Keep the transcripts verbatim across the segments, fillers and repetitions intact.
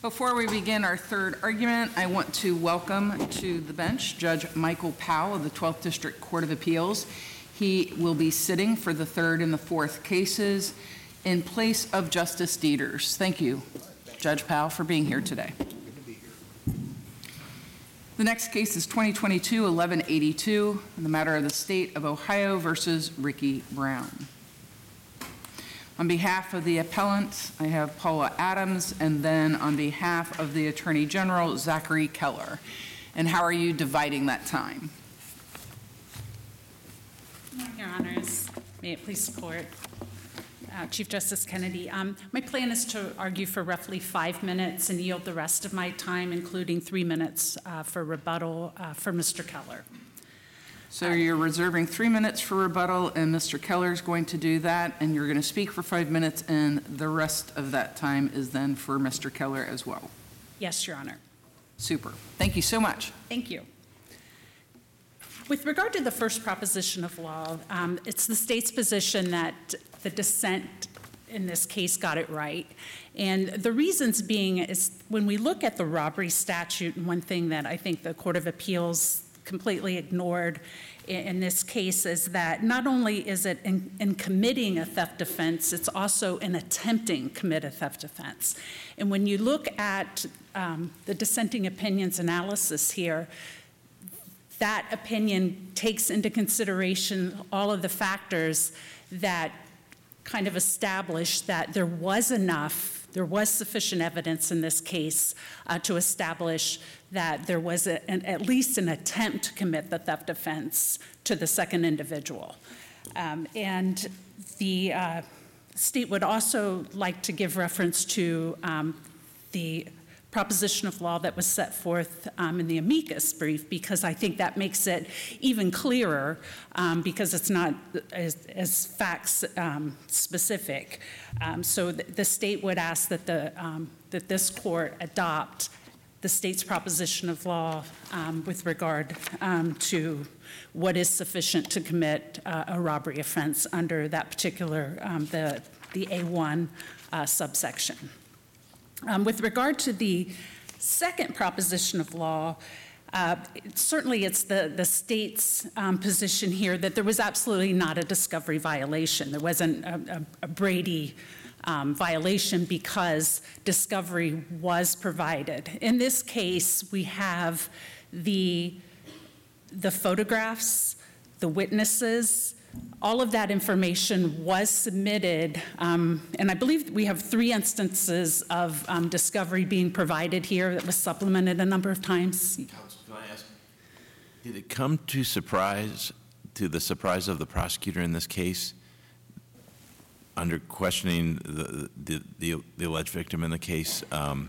Before we begin our third argument, I want to welcome to the bench Judge Michael Powell of the twelfth District Court of Appeals. He will be sitting for the third and the fourth cases in place of Justice Dieters. Thank you, Judge Powell, for being here today. The next case is twenty twenty-two eleven eighty-two, in the matter of the State of Ohio versus Ricky Brown. On behalf of the appellant, I have Paula Adams, and then on behalf of the Attorney General, Zachary Keller. And how are you dividing that time? Your Honors, may it please the Court. Uh, Chief Justice Kennedy, um, my plan is to argue for roughly five minutes and yield the rest of my time, including three minutes uh, for rebuttal uh, for Mister Keller. So you're reserving three minutes for rebuttal, and Mister Keller is going to do that, and you're going to speak for five minutes, and the rest of that time is then for Mister Keller as well. Yes, Your Honor. Super. Thank you so much. Thank you. With regard to the first proposition of law, um, it's the state's position that the dissent in this case got it right. And the reasons being is when we look at the robbery statute, and one thing that I think the Court of Appeals completely ignored in this case is that not only is it in, in committing a theft offense, it's also in attempting to commit a theft offense. And when you look at um, the dissenting opinions analysis here, that opinion takes into consideration all of the factors that kind of establish that there was enough, there was sufficient evidence in this case uh, to establish that there was a, an, at least an attempt to commit the theft offense to the second individual. Um, and the uh, state would also like to give reference to um, the proposition of law that was set forth um, in the amicus brief, because I think that makes it even clearer um, because it's not as, as facts um, specific. Um, so th the state would ask that, the, um, that this court adopt the state's proposition of law um, with regard um, to what is sufficient to commit uh, a robbery offense under that particular, um, the, the A one uh, subsection. Um, with regard to the second proposition of law, uh, it, certainly it's the, the state's um, position here that there was absolutely not a discovery violation. There wasn't a, a, a Brady um, violation because discovery was provided. In this case, we have the, the photographs, the witnesses. All of that information was submitted, um, and I believe we have three instances of um, discovery being provided here that was supplemented a number of times. Counsel, can I ask, did it come to surprise, to the surprise of the prosecutor in this case, under questioning the, the, the, the alleged victim in the case, um,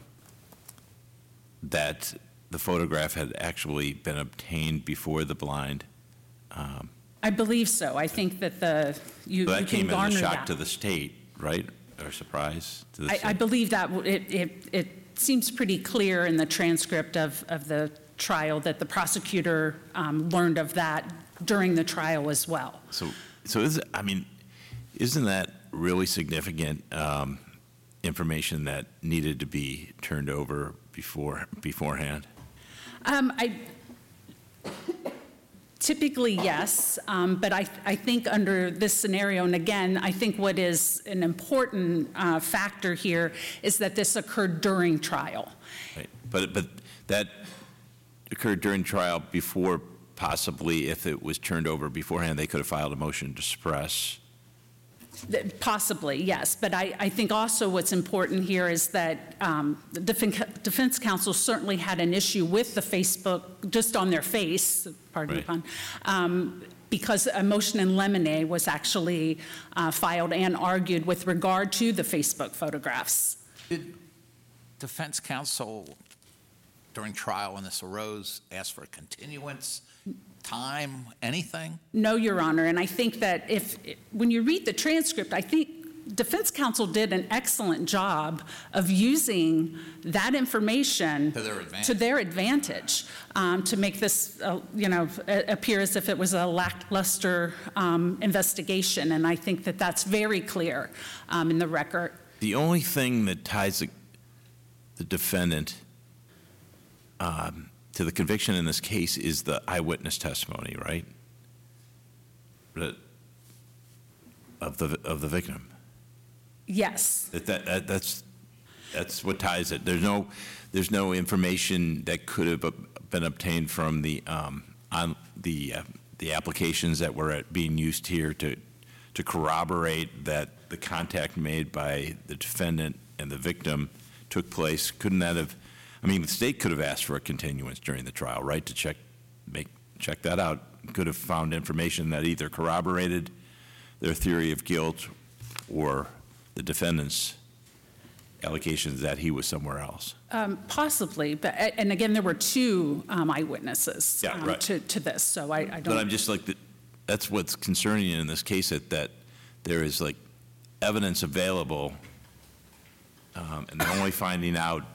that the photograph had actually been obtained before the blind? Um, I believe so. I think that the you, so that you came can garner as a shock that. to the state, right? Or surprise to the I, state? I believe that it, it, it seems pretty clear in the transcript of, of the trial that the prosecutor um, learned of that during the trial as well. So, so is I mean, isn't that really significant um, information that needed to be turned over before beforehand? Um, I. Typically, yes, um, but I, I think under this scenario, and again, I think what is an important uh, factor here is that this occurred during trial. Right. But, but that occurred during trial before, possibly, if it was turned over beforehand, they could have filed a motion to suppress. Possibly, yes. But I, I think also what's important here is that um, the defense, defense counsel certainly had an issue with the Facebook, just on their face, pardon right. the pun, um, because a motion in limine was actually uh, filed and argued with regard to the Facebook photographs. Did defense counsel, during trial when this arose, ask for a continuance? Time, anything? No, Your Honor, and I think that if, when you read the transcript, I think defense counsel did an excellent job of using that information to their advantage, to, their advantage, um, to make this, uh, you know, appear as if it was a lackluster um, investigation, and I think that that's very clear um, in the record. The only thing that ties the, the defendant um, to the conviction in this case is the eyewitness testimony, right? That- Of the, of the victim. Yes. That, that, that- that's, that's what ties it. There's no, there's no information that could have been obtained from the, um, on the, uh, the applications that were at- being used here to, to corroborate that the contact made by the defendant and the victim took place. Couldn't that have, I mean, the state could have asked for a continuance during the trial, right, to check, make, check that out. Could have found information that either corroborated their theory of guilt or the defendant's allegations that he was somewhere else. Um, Possibly, but, and again, there were two um, eyewitnesses Yeah, um, right. to, to this, so I, I But don't. I'm just like, that- that's what's concerning in this case, that, that there is like evidence available, um, and they're only finding out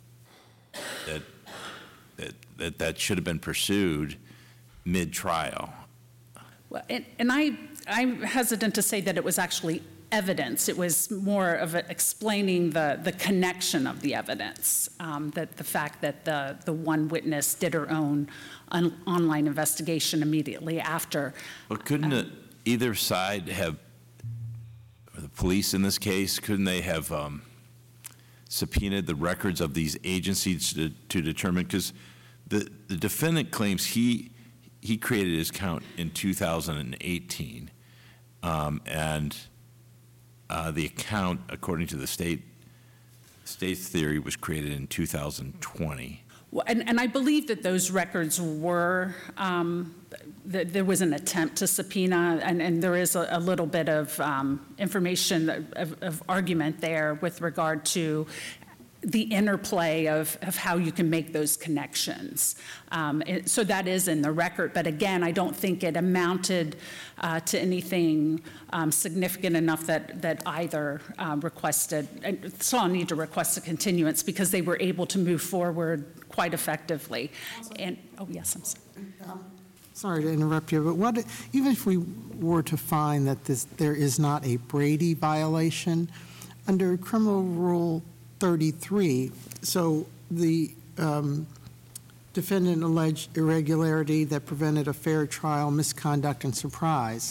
that, that, that that should have been pursued mid-trial. Well, And, and I, I'm hesitant to say that it was actually evidence. It was more of a- explaining the, the connection of the evidence, um, that the fact that the, the one witness did her own on, online investigation immediately after. But couldn't it, either side have, or the police in this case, couldn't they have um, subpoenaed the records of these agencies to, to determine, because the, the defendant claims he, he created his account in two thousand eighteen, um, and uh, the account, according to the state, state's theory, was created in two thousand twenty. Well, And, and I believe that those records were, um, that there was an attempt to subpoena, and, and there is a, a little bit of um, information, of, of argument there with regard to the interplay of, of how you can make those connections. Um, it- So that is in the record, but again, I don't think it amounted uh, to anything um, significant enough that, that either um, requested, and saw a need to request a continuance because they were able to move forward quite effectively. And, oh, yes, I'm sorry. Sorry to interrupt you, but what, even if we were to find that this, there is not a Brady violation, under Criminal Rule thirty-three, so the um, defendant alleged irregularity that prevented a fair trial, misconduct, and surprise.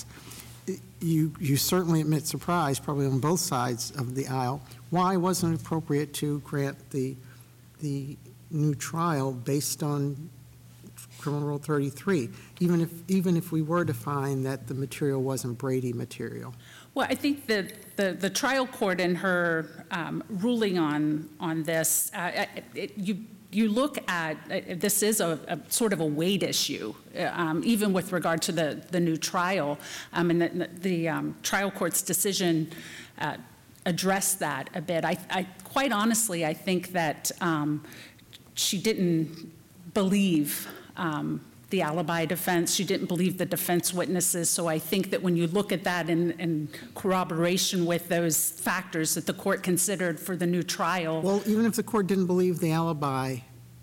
You, you certainly admit surprise, probably on both sides of the aisle. Why wasn't it appropriate to grant the, the new trial based on Criminal Rule thirty-three, even if, even if we were to find that the material wasn't Brady material? Well, I think that the, the trial court in her um, ruling on, on this, uh, it, you, you look at, uh, this is a, a sort of a weight issue, uh, um, even with regard to the, the new trial. Um, and the, the um, trial court's decision uh, addressed that a bit. I, I quite honestly, I think that um, she didn't believe um, the alibi defense. She didn't believe the defense witnesses. So I think that when you look at that in, in corroboration with those factors that the court considered for the new trial. Well, even if the court didn't believe the alibi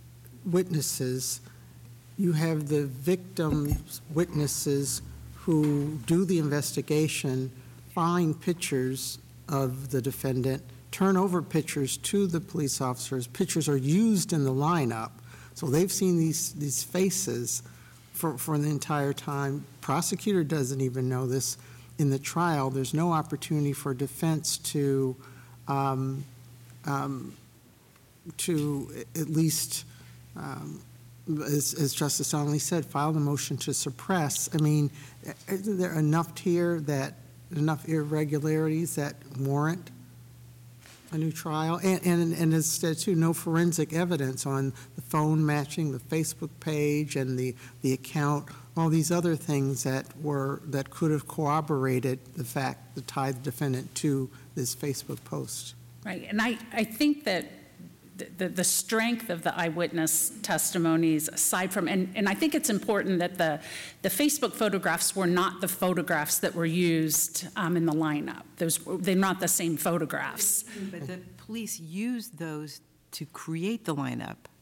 witnesses, you have the victim's witnesses who do the investigation, find pictures of the defendant, turn over pictures to the police officers. Pictures are used in the lineup. So they've seen these, these faces for, for the entire time. Prosecutor doesn't even know this. In the trial, there's no opportunity for defense to, um, um, to at least, um, as, as Justice Donnelly said, file the motion to suppress. I mean, isn't there enough here that, enough irregularities that warrant a new trial? And, and, and as said too, no forensic evidence on the phone matching the Facebook page and the, the account, all these other things that were, that could have corroborated the fact that tied the defendant to this Facebook post. Right, and I, I think that the, the strength of the eyewitness testimonies, aside from, and, and I think it's important that the, the Facebook photographs were not the photographs that were used um, in the lineup. Those, they're not the same photographs. But the police used those to create the lineup.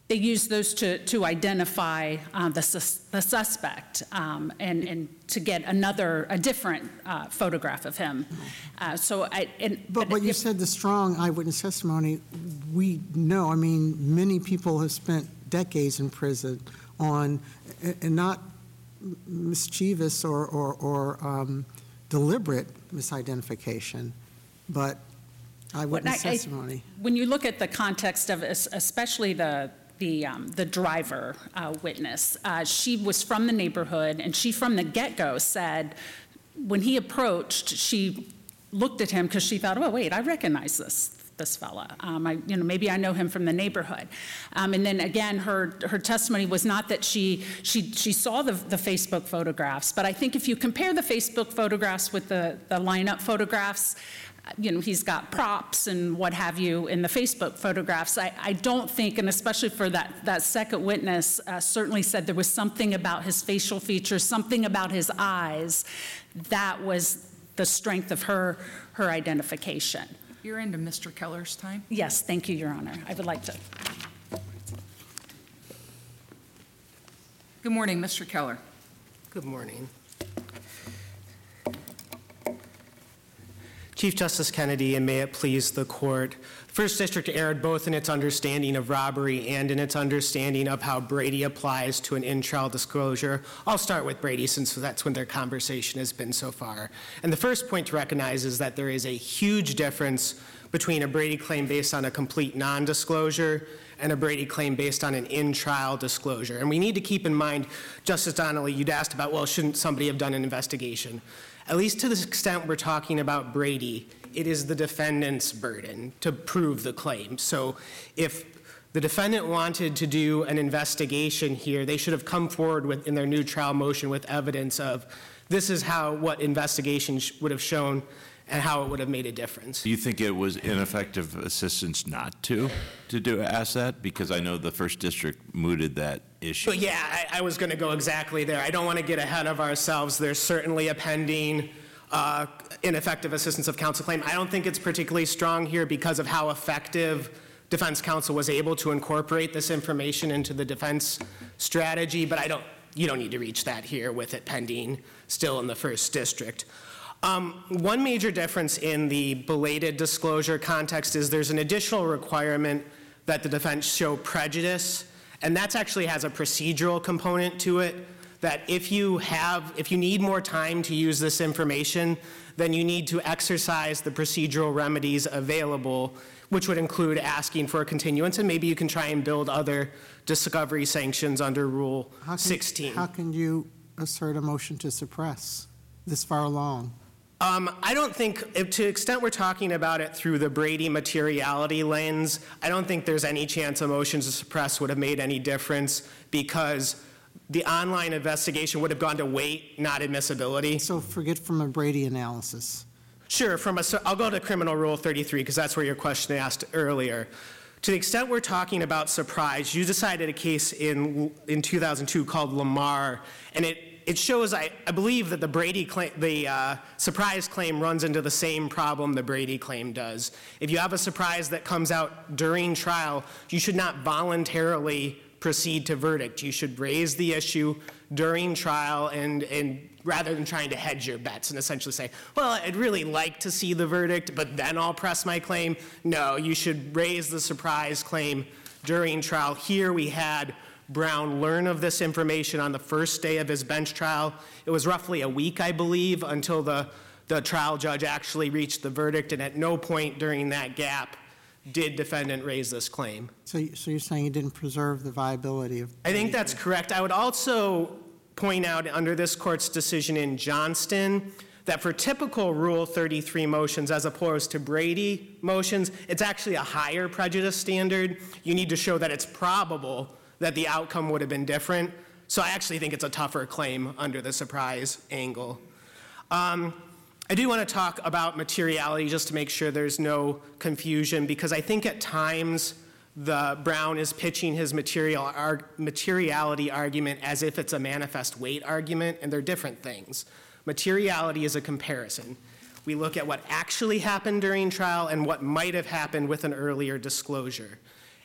they used those to, to identify uh, the, sus- the suspect um, and, and to get another, a different uh, photograph of him. Uh, so I, and, But what you if- said, the strong eyewitness testimony, we know, I mean, many people have spent decades in prison on, and not mischievous or, or, or um, deliberate misidentification, but eyewitness I- I- testimony. When you look at the context of, es- especially the, the, um, the driver uh, witness, uh, she was from the neighborhood, and she from the get-go said, when he approached, she looked at him because she thought, oh, wait, I recognize this, this fella. Um, I, you know, maybe I know him from the neighborhood. Um, and then again, her, her testimony was not that she, she, she saw the, the Facebook photographs, but I think if you compare the Facebook photographs with the, the lineup photographs, you know, he's got props and what have you in the Facebook photographs. I, I don't think, and especially for that, that second witness, uh, certainly said there was something about his facial features, something about his eyes, that was the strength of her, her identification. You're into Mister Keller's time. Yes, thank you, Your Honor. I would like to. Good morning, Mister Keller. Good morning. Chief Justice Kennedy, and may it please the court, First District erred both in its understanding of robbery and in its understanding of how Brady applies to an in-trial disclosure. I'll start with Brady since that's when their conversation has been so far. And the first point to recognize is that there is a huge difference between a Brady claim based on a complete non-disclosure and a Brady claim based on an in-trial disclosure. And we need to keep in mind, Justice Donnelly, you'd asked about, well, shouldn't somebody have done an investigation? At least to the extent we're talking about Brady, it is the defendant's burden to prove the claim. So if the defendant wanted to do an investigation here, they should have come forward with, in their new trial motion, with evidence of this is how, what investigation sh- would have shown and how it would have made a difference. Do you think it was ineffective assistance not to, to do, ask that? Because I know the First District mooted that issue. But yeah, I, I was going to go exactly there. I don't want to get ahead of ourselves. There's certainly a pending uh, ineffective assistance of counsel claim. I don't think it's particularly strong here because of how effective defense counsel was able to incorporate this information into the defense strategy, but I don't, you don't need to reach that here with it pending still in the First District. Um, one major difference in the belated disclosure context is there's an additional requirement that the defense show prejudice, and that actually has a procedural component to it, that if you have, if you need more time to use this information, then you need to exercise the procedural remedies available, which would include asking for a continuance, and maybe you can try and build other discovery sanctions under Rule How can- sixteen. How can you assert a motion to suppress this far along? Um, I don't think, if, to the extent we're talking about it through the Brady materiality lens, I don't think there's any chance a motion to suppress would have made any difference because the online investigation would have gone to weight, not admissibility. So forget from a Brady analysis. Sure, from a, I'll go to Criminal Rule thirty-three because that's where your question asked earlier. To the extent we're talking about surprise, you decided a case in, in two thousand two called Lamar, and it It shows, I, I believe, that the Brady claim, the uh, surprise claim runs into the same problem the Brady claim does. If you have a surprise that comes out during trial, you should not voluntarily proceed to verdict. You should raise the issue during trial and, and rather than trying to hedge your bets and essentially say, well, I'd really like to see the verdict, but then I'll press my claim. No, you should raise the surprise claim during trial. Here we had Brown learn of this information on the first day of his bench trial. It was roughly a week, I believe, until the, the trial judge actually reached the verdict, and at no point during that gap did defendant raise this claim. So, you- so you're saying you didn't preserve the viability of? I think that's correct. I would also point out under this court's decision in Johnston that for typical Rule thirty-three motions as opposed to Brady motions, it's actually a higher prejudice standard. You need to show that it's probable that the outcome would have been different. So I actually think it's a tougher claim under the surprise angle. Um, I do want to talk about materiality just to make sure there's no confusion, because I think at times the Brown is pitching his material, ar- materiality argument as if it's a manifest weight argument, and they're different things. Materiality is a comparison. We look at what actually happened during trial and what might have happened with an earlier disclosure.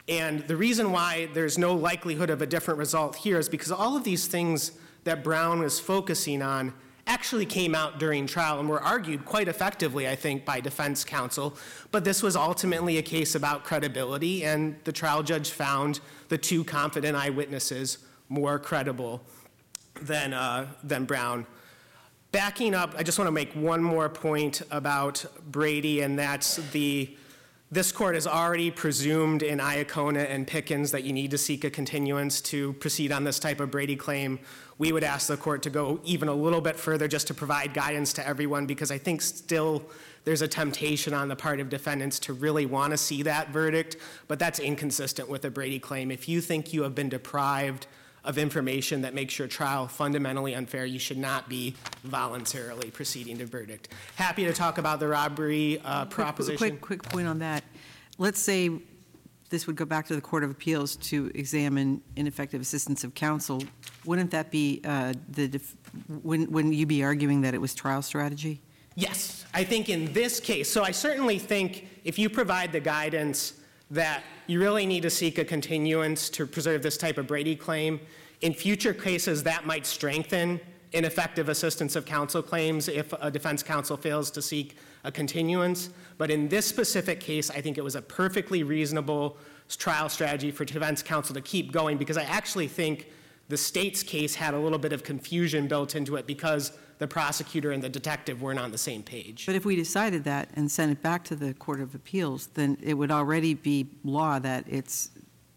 And the reason why there's no likelihood of a different result here is because all of these things that Brown was focusing on actually came out during trial and were argued quite effectively, I think, by defense counsel. But this was ultimately a case about credibility, and the trial judge found the two confident eyewitnesses more credible than, uh, than Brown. Backing up, I just want to make one more point about Brady, and that's the this court has already presumed in Iacona and Pickens that you need to seek a continuance to proceed on this type of Brady claim. We would ask the court to go even a little bit further just to provide guidance to everyone, because I think still there's a temptation on the part of defendants to really want to see that verdict, but that's inconsistent with a Brady claim. If you think you have been deprived of information that makes your trial fundamentally unfair, you should not be voluntarily proceeding to verdict. Happy to talk about the robbery uh, proposition. Quick, quick point on that. Let's say this would go back to the Court of Appeals to examine ineffective assistance of counsel. Wouldn't that be uh, the, def- wouldn't, wouldn't you be arguing that it was trial strategy? Yes, I think in this case, so I certainly think if you provide the guidance that you really need to seek a continuance to preserve this type of Brady claim, in future cases that might strengthen ineffective assistance of counsel claims if a defense counsel fails to seek a continuance. But in this specific case, I think it was a perfectly reasonable trial strategy for defense counsel to keep going, because I actually think the state's case had a little bit of confusion built into it because the prosecutor and the detective weren't on the same page. But if we decided that and sent it back to the Court of Appeals, then it would already be law that it's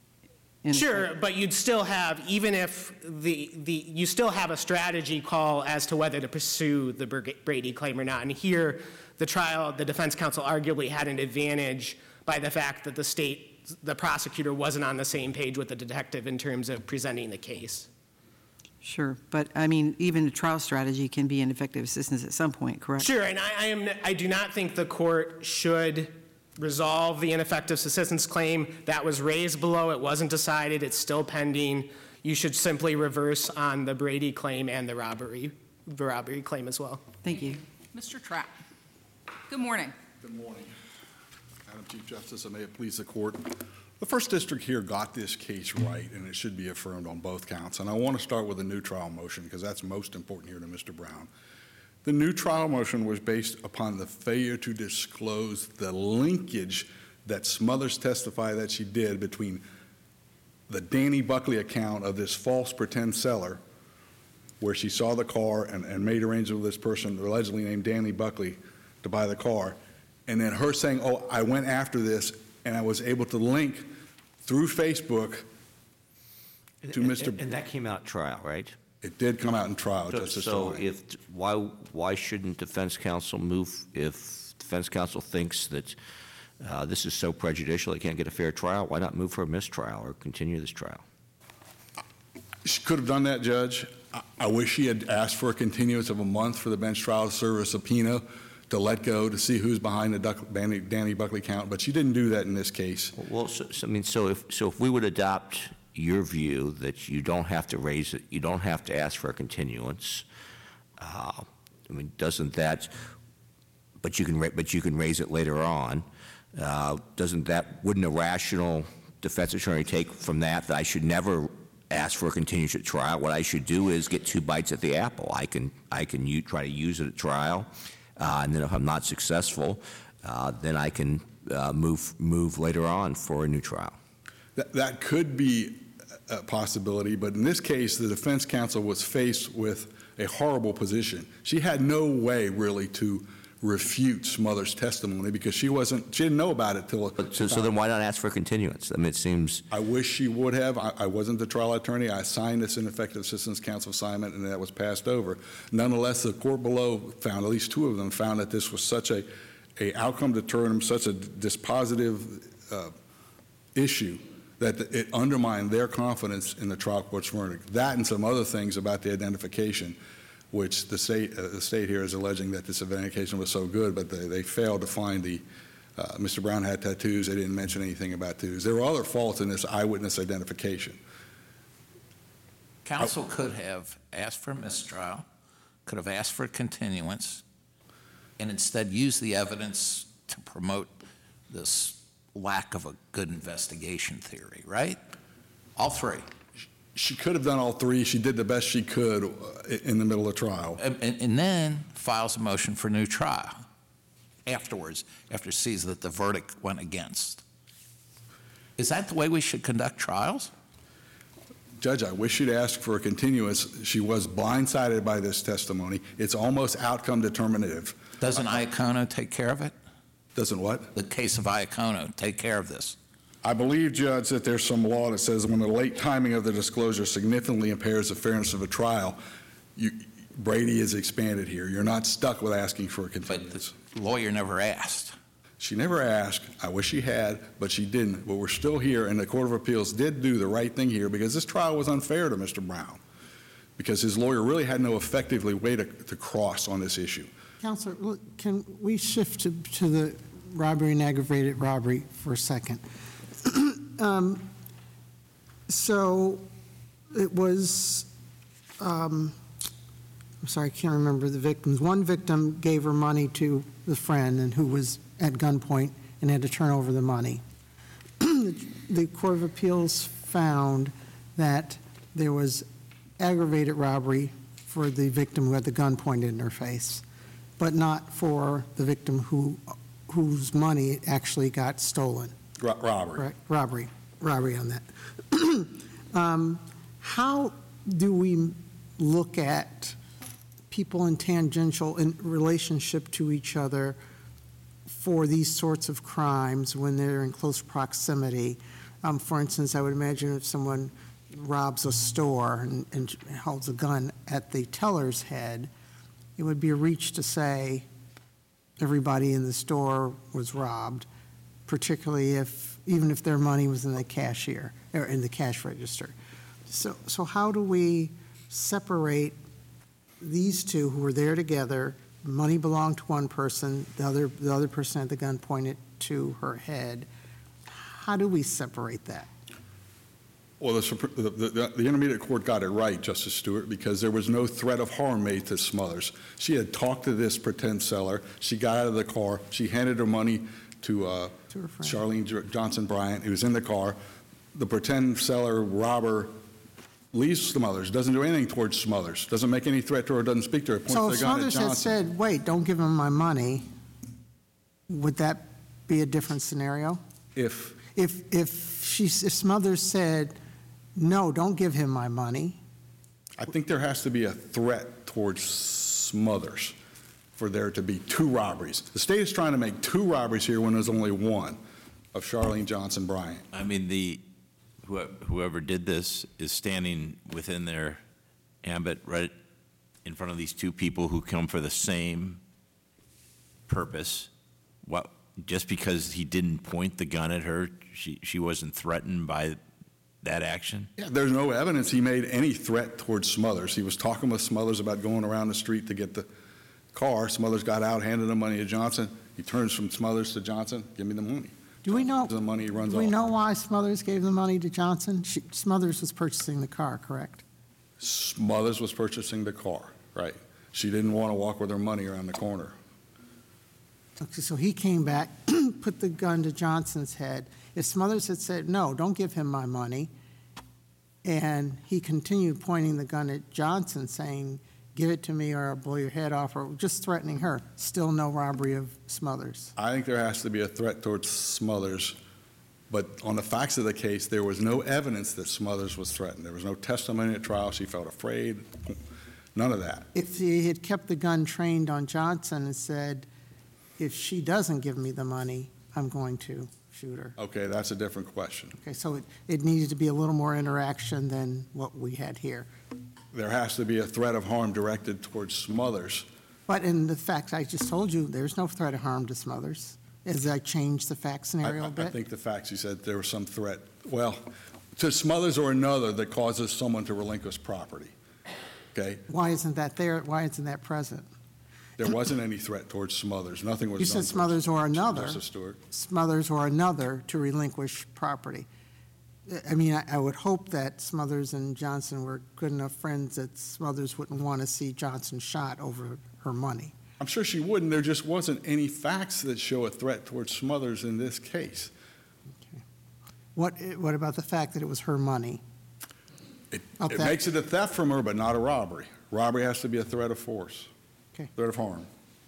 in Sure, but you'd still have, even if the, the, you still have a strategy call as to whether to pursue the Brady claim or not. And here, the trial, the defense counsel arguably had an advantage by the fact that the state, the prosecutor wasn't on the same page with the detective in terms of presenting the case. Sure, but I mean, even a trial strategy can be ineffective assistance at some point, correct? Sure, and I, I am, I do not think the court should resolve the ineffective assistance claim. That was raised below, it wasn't decided, it's still pending. You should simply reverse on the Brady claim and the robbery, the robbery claim as well. Thank you. Mister Trapp. Good morning. Good morning, Madam Chief Justice, and may it please the court. The First District here got this case right, and it should be affirmed on both counts. And I want to start with a new trial motion, because that's most important here to Mister Brown. The new trial motion was based upon the failure to disclose the linkage that Smothers testified that she did between the Danny Buckley account of this false pretend seller, where she saw the car and, and made arrangements with this person allegedly named Danny Buckley to buy the car, and then her saying, oh, I went after this, and I was able to link through Facebook to Mister And, and that came out trial, right? It did come out in trial, So, Justice so Stein. if, why, why shouldn't defense counsel move, if defense counsel thinks that uh, this is so prejudicial they can't get a fair trial, why not move for a mistrial or continue this trial? She could have done that, Judge. I, I wish she had asked for a continuance of a month for the bench trial to serve a subpoena to let go, to see who's behind the Duck, Danny, Danny Buckley count, but she didn't do that in this case. Well, so, so, I mean, so if, so if we would adopt your view that you don't have to raise it, you don't have to ask for a continuance, uh, I mean, doesn't that, but you can, ra- but you can raise it later on, uh, doesn't that, wouldn't a rational defense attorney take from that that I should never ask for a continuance at trial? What I should do is get two bites at the apple. I can, I can u- try to use it at trial, uh, and then if I'm not successful, uh, then I can uh, move, move later on for a new trial. That, that could be a possibility, but in this case, the defense counsel was faced with a horrible position. She had no way really to refute Smothers' testimony because she wasn't, she didn't know about it till. But so, so then why not ask for a continuance? I mean, it seems. I wish she would have. I, I wasn't the trial attorney. I signed this ineffective assistance counsel assignment, and that was passed over. Nonetheless, the court below found, at least two of them found that this was such a, a outcome deterrent, such a dispositive uh, issue that it undermined their confidence in the trial court's verdict. That and some other things about the identification, which the state, uh, the state here is alleging that this identification was so good, but they, they failed to find the, uh, Mister Brown had tattoos, they didn't mention anything about tattoos. There were other faults in this eyewitness identification. Counsel could have asked for a mistrial, could have asked for a continuance, and instead used the evidence to promote this lack of a good investigation theory, right? All three. She could have done all three. She did the best she could uh, in the middle of trial. And, and- and then files a motion for new trial afterwards, after it sees that the verdict went against. Is that the way we should conduct trials? Judge, I wish you'd ask for a continuance. She was blindsided by this testimony. It's almost outcome determinative. Doesn't Iacono take care of it? Doesn't what? The case of Iacono take care of this? I believe, Judge, that there's some law that says when the late timing of the disclosure significantly impairs the fairness of a trial, you, Brady is expanded here. You're not stuck with asking for a But continuance. the lawyer never asked. She never asked. I wish she had, but she didn't. But we're still here, and the Court of Appeals did do the right thing here because this trial was unfair to Mister Brown, because his lawyer really had no effectively way to, to cross on this issue. Counselor, look, can we shift to, to the robbery and aggravated robbery for a second? um, so it was, um, I'm sorry, I can't remember the victims. One victim gave her money to the friend and who was at gunpoint and had to turn over the money. The Court of Appeals found that there was aggravated robbery for the victim who had the gun pointed in her face, but not for the victim who, whose money actually got stolen. Ro- robbery. Correct, robbery, robbery on that. um, how do we look at people in tangential in relationship to each other for these sorts of crimes when they're in close proximity? Um, for instance, I would imagine if someone robs a store and, and holds a gun at the teller's head, it would be a reach to say everybody in the store was robbed, particularly if, even if their money was in the cashier, or in the cash register. So, so how do we separate these two who were there together, money belonged to one person, the other, the other person had the gun pointed to her head? How do we separate that? Well, the, Supre- the, the, the Intermediate Court got it right, Justice Stewart, because there was no threat of harm made to Smothers. She had talked to this pretend seller. She got out of the car. She handed her money to, uh, To her friend. Charlene J- Johnson Bryant, who was in the car. The pretend seller, robber, leaves Smothers, doesn't do anything towards Smothers, doesn't make any threat to her, doesn't speak to her, points So the if gun at Smothers had Johnson. said, wait, don't give him my money, would that be a different scenario? If, If, if she, if Smothers said, no, don't give him my money, I think there has to be a threat towards Smothers for there to be two robberies. The state is trying to make two robberies here when there's only one, of Charlene Johnson Bryant. I mean, the, whoe- whoever did this is standing within their ambit right in front of these two people who come for the same purpose. What, just because he didn't point the gun at her, she, she wasn't threatened by that action? Yeah, there's no evidence he made any threat towards Smothers. He was talking with Smothers about going around the street to get the car. Smothers got out, handed the money to Johnson. He turns from Smothers to Johnson, give me the money. do we know, The money, he runs do we off. know why Smothers gave the money to Johnson? She- Smothers was purchasing the car, correct? Smothers was purchasing the car, right. She didn't want to walk with her money around the corner. Okay, so he came back, put the gun to Johnson's head. If Smothers had said, no, don't give him my money, and he continued pointing the gun at Johnson, saying, give it to me or I'll blow your head off, or just threatening her, still no robbery of Smothers. I think there has to be a threat towards Smothers, but on the facts of the case, there was no evidence that Smothers was threatened. There was no testimony at trial. She felt afraid. None of that. If he had kept the gun trained on Johnson and said, if she doesn't give me the money, I'm going to shoot her. Okay, that's a different question. Okay, so it, it needed to be a little more interaction than what we had here. There has to be a threat of harm directed towards Smothers. But in the fact I just told you, there's no threat of harm to Smothers. As I changed the fact I, scenario I- a I bit. think the facts, you said there was some threat, well, to Smothers or another that causes someone to relinquish property. Okay? Why isn't that there? Why isn't that present? There wasn't any threat towards Smothers. Nothing was You done. said towards- Smothers or another. Justice Stewart. Smothers or another to relinquish property. I mean, I, I would hope that Smothers and Johnson were good enough friends that Smothers wouldn't want to see Johnson shot over her money. I'm sure she wouldn't. There just wasn't any facts that show a threat towards Smothers in this case. What, what about the fact that it was her money? It, Of it that- makes it a theft from her, but not a robbery. Robbery has to be a threat of force, Okay. threat of harm.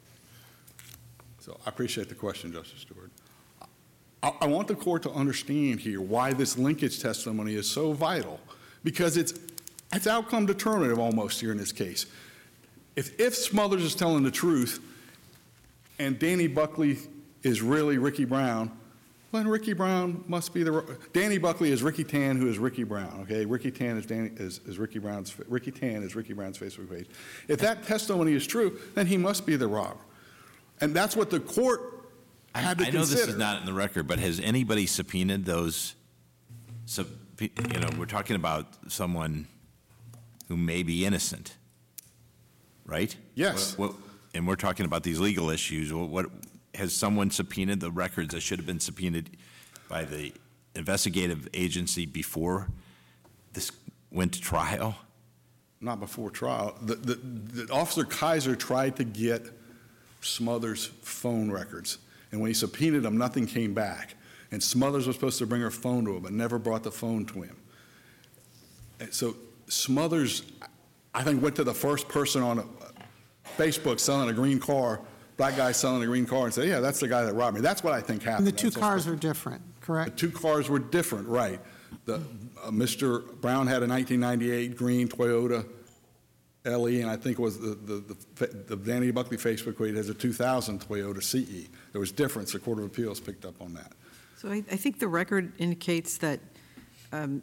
So I appreciate the question, Justice Stewart. I, I want the court to understand here why this linkage testimony is so vital, because it's, it's outcome determinative almost here in this case. If, if Smothers is telling the truth and Danny Buckley is really Ricky Brown, then Ricky Brown must be the, Danny Buckley is Ricky Tan, who is Ricky Brown, okay? Ricky Tan is Danny, is, is Ricky Brown's, Ricky Tan is Ricky Brown's Facebook page. If that testimony is true, then he must be the robber. And that's what the court had to I know consider. this is not in the record, but has anybody subpoenaed those, sub- you know, we're talking about someone who may be innocent, right? Yes. What- what- And we're talking about these legal issues. What, what- has someone subpoenaed the records that should have been subpoenaed by the investigative agency before this went to trial? Not before trial. The, the, the Officer Kaiser tried to get Smothers' phone records, and when he subpoenaed them, nothing came back. And Smothers was supposed to bring her phone to him, but never brought the phone to him. And so Smothers, I think, went to the first person on Facebook selling a green car, black guy selling a green car, and said, yeah, that's the guy that robbed me. That's what I think happened. And the two That's cars what- are different, The correct? two cars were different, right. The, uh, Mister Brown had a nineteen ninety-eight green Toyota L E, and I think it was the, the, the, the Danny Buckley Facebook page has a two thousand Toyota C E. There was difference. The Court of Appeals picked up on that. So I, I think the record indicates that um,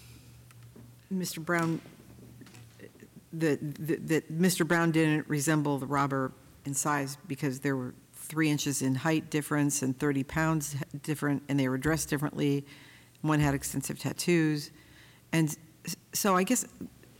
Mister Brown, that, that that Mister Brown didn't resemble the robber in size because there were three inches in height difference and thirty pounds different, and they were dressed differently. One had extensive tattoos. And s- so I guess,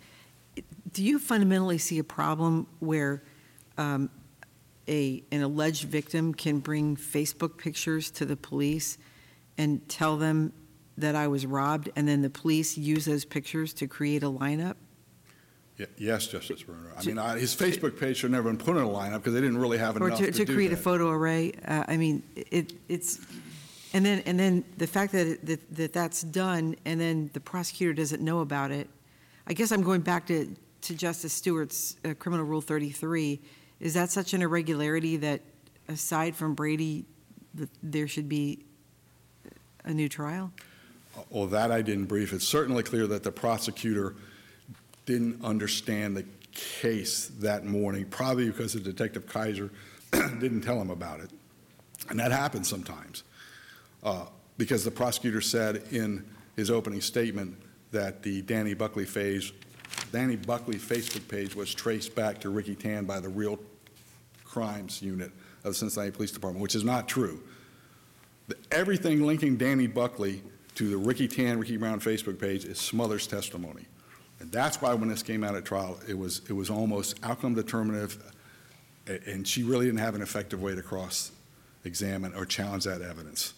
do you fundamentally see a problem where um, a, an alleged victim can bring Facebook pictures to the police and tell them that I was robbed, and then the police use those pictures to create a lineup? Ye- Yes, Justice Bruner. I mean, I- his Facebook page should never been put in a lineup because they didn't really have Or enough to, to to do create a that. photo array? Uh, I mean, it, it's, and then, and then the fact that, it- that, that that's done, and then the prosecutor doesn't know about it. I guess I'm going back to, to Justice Stewart's uh, Criminal Rule thirty-three. Is that such an irregularity that, aside from Brady, that there should be a new trial? Well, that I didn't brief. It's certainly clear that the prosecutor didn't understand the case that morning, probably because the Detective Kaiser didn't tell him about it. And that happens sometimes, uh, because the prosecutor said in his opening statement that the Danny Buckley phase, Danny Buckley Facebook page was traced back to Ricky Tan by the Real Crimes Unit of the Cincinnati Police Department, which is not true. The- Everything linking Danny Buckley to the Ricky Tan, Ricky Brown Facebook page is Smothers' testimony. And that's why when this came out at trial, it was, it was almost outcome determinative, a- and she really didn't have an effective way to cross-examine or challenge that evidence.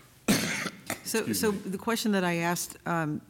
So, Excuse so me. the question that I asked um,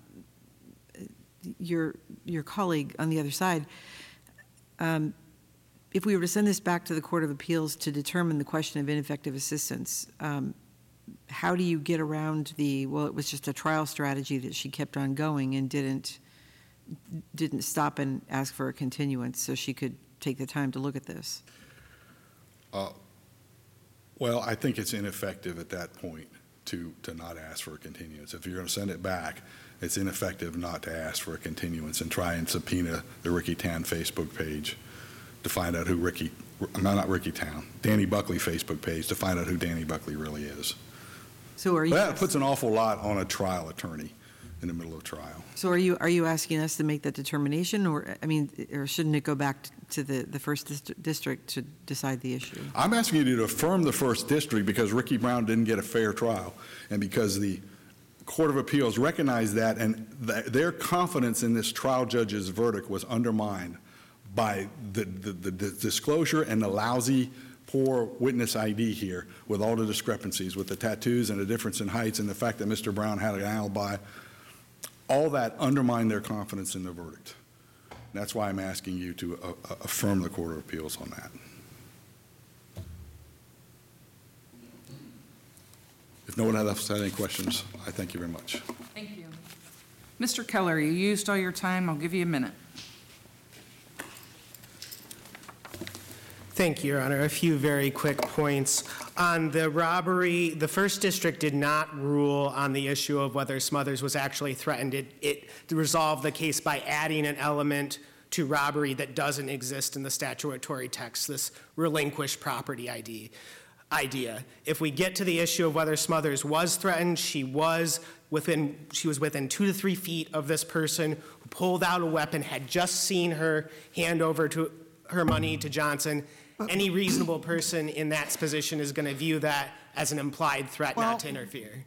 your, your colleague on the other side, um, if we were to send this back to the Court of Appeals to determine the question of ineffective assistance, um, how do you get around the, well, it was just a trial strategy that she kept on going and didn't, didn't stop and ask for a continuance so she could take the time to look at this? Uh, Well, I think it's ineffective at that point to, to not ask for a continuance. If you're going to send it back, it's ineffective not to ask for a continuance and try and subpoena the Ricky Tan Facebook page to find out who Ricky, no, not Ricky Tan, Danny Buckley Facebook page to find out who Danny Buckley really is. So are you, That puts an awful lot on a trial attorney in the middle of trial. so are you, are you asking us to make that determination, or, I mean, or shouldn't it go back to the, the first dist- district to decide the issue? I'm asking you to affirm the first district because Ricky Brown didn't get a fair trial and because the Court of Appeals recognized that, and th- their confidence in this trial judge's verdict was undermined by the, the, the disclosure and the lousy, poor witness I D here with all the discrepancies with the tattoos and the difference in heights and the fact that Mister Brown had an alibi. All that undermined their confidence in the verdict. That's why I'm asking you to uh, uh, affirm the Court of Appeals on that. If no one else has any questions, I thank you very much. Thank you. Mister Keller, you used all your time. I'll give you a minute. Thank you, Your Honor. A few very quick points. On the robbery, the First District did not rule on the issue of whether Smothers was actually threatened. It, it resolved the case by adding an element to robbery that doesn't exist in the statutory text, this relinquished property I D idea. If we get to the issue of whether Smothers was threatened, she was within, she was within two to three feet of this person who pulled out a weapon, had just seen her hand over to her money to Johnson. Any reasonable person in that position is going to view that as an implied threat Well, not to interfere.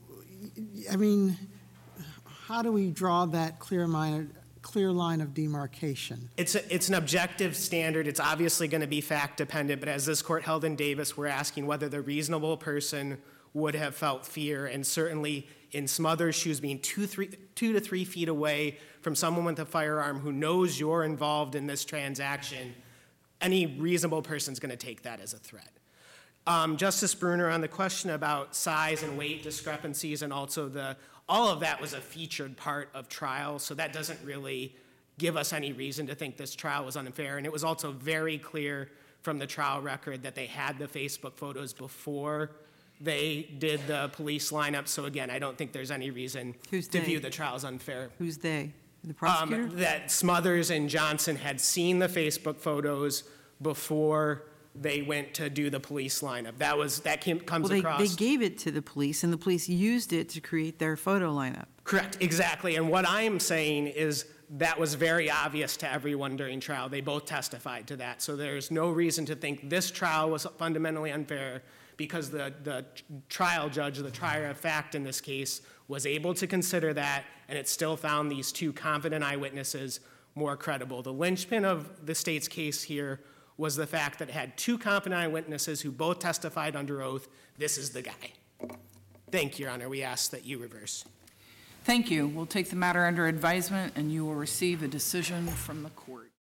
I mean, how do we draw that clear line, clear line of demarcation? It's, a, it's an objective standard. It's obviously going to be fact dependent, but as this court held in Davis, we're asking whether the reasonable person would have felt fear, and certainly in Smothers, she was being two, three, two to three feet away from someone with a firearm who knows you're involved in this transaction. Any reasonable person is going to take that as a threat. Um, Justice Bruner, on the question about size and weight discrepancies, and also the, all of that was a featured part of trial, so that doesn't really give us any reason to think this trial was unfair. And it was also very clear from the trial record that they had the Facebook photos before they did the police lineup. So again, I don't think there's any reason Who's to they? view the trial as unfair. Who's they? The Um, prosecutor? that Smothers and Johnson had seen the Facebook photos before they went to do the police lineup. That was, that came, comes Well, they, across. they gave it to the police, and the police used it to create their photo lineup. Correct, exactly. And what I'm saying is that was very obvious to everyone during trial. They both testified to that. So there's no reason to think this trial was fundamentally unfair, because the, the trial judge, the trier of fact in this case, was able to consider that, and it still found these two confident eyewitnesses more credible. The linchpin of the state's case here was the fact that it had two confident eyewitnesses who both testified under oath, this is the guy. Thank you, Your Honor. We ask that you reverse. Thank you. We'll take the matter under advisement, and you will receive a decision from the court.